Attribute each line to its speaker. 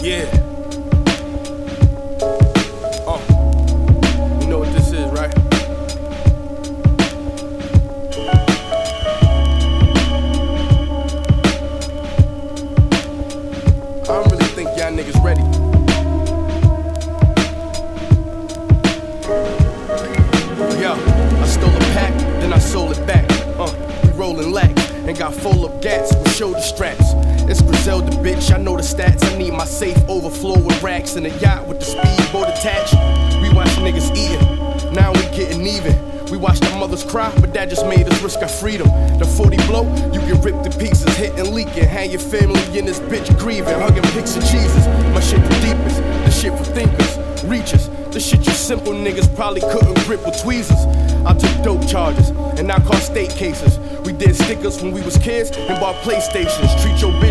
Speaker 1: Yeah. You know what this is, right? I don't really think y'all niggas ready. Yo, I stole a pack, then I sold it back. We rollin' lax and got full of gats with shoulder straps. It's Griselda, bitch, I know the stats. I need my safe overflow with racks and a yacht with the speedboat attached. We watch niggas eating, now we getting even. We watched our mothers cry, but that just made us risk our freedom. The 40 blow, you get ripped to pieces, hitting, leaking. Hang your family in this bitch grieving, hugging pics and cheeses. My shit the deepest, this shit for thinkers, reachers. This shit you simple niggas probably couldn't grip with tweezers. I took dope charges, and I caught state cases. We did stickers when we was kids and bought PlayStations. Treat your bitch